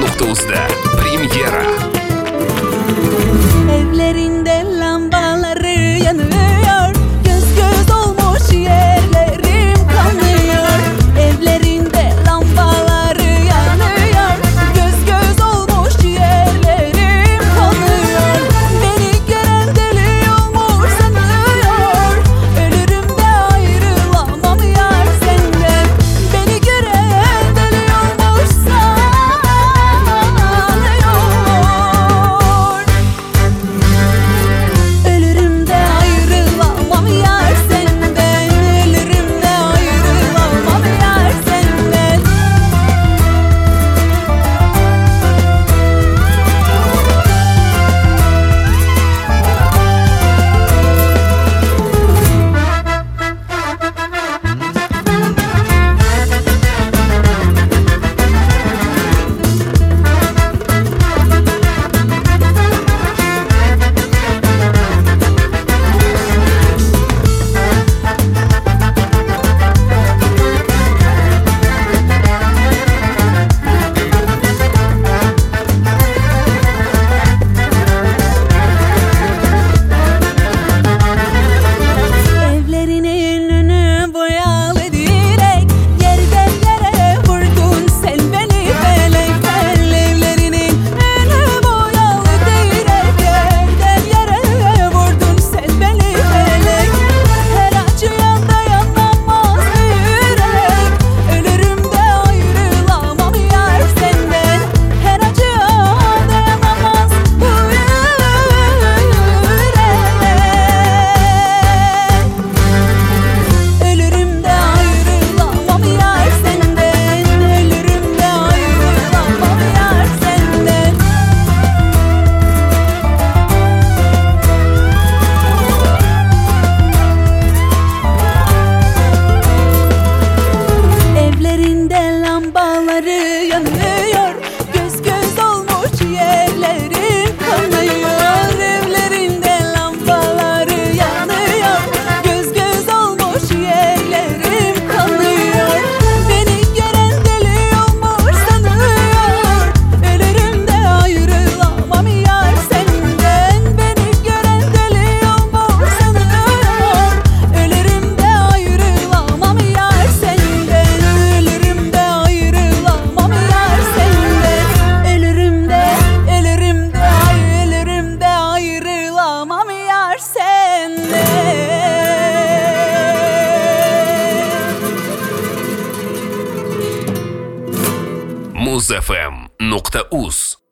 .uz'da premyera. Evlerinde lambaları yanıyor, göz göz olmuş yerlerim kanıyor. Evlerinde lambaları yanıyor, göz göz olmuş yerlerim kanıyor. Beni gören deli olmuş sanıyor, ölürüm de ayrılamam yar senden. Beni gören deli olmuş sanıyor, ölürüm de ayrılamam yar senden. Ölürüm de ayrılamam yar senden. Evlerinin önü boyalı direk, yerden yere vurdun sen beni felek fel. Evlerinin önü boyalı direk, yerden yere vurdun sen beni felek. Her acıya dayanamaz yürek, ölürüm de ayrılamam yar senden. Her acıya dayanamaz bu yürek, ölürüm de ayrılamam yar senden. Ölürüm de ayrılamam yar senden. Evlerinde lambaları yanıyor, göz göz olmuş yerlerim kanıyor. Evlerinde lambaları yanıyor, göz göz olmuş yerlerim kanıyor. Beni gören deli olmuş sanıyor, ölürüm de ayrılamam yar senden. Beni gören deli olmuş sanıyor, ölürüm de ayrılamam yar senden. Ölürüm de ayrılamam yar senden. Ölürüm de, ölürüm de, ölürüm de ayrılamam yar senden. Muzfm.uz